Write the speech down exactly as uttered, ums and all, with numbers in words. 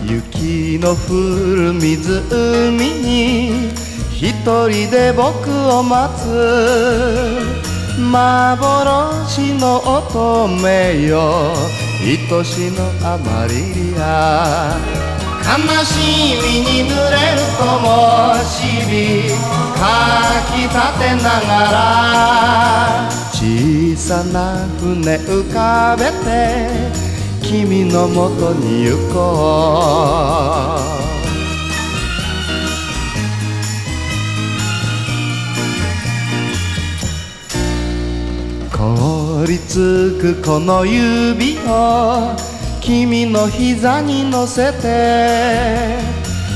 雪の降る湖に一人で僕を待つ幻の乙女よ、愛しのアマリリア。悲しみに濡れる灯火かき立てながら、小さな船浮かべて君のもとに行こう。凍りつくこの指を君の膝に乗せて、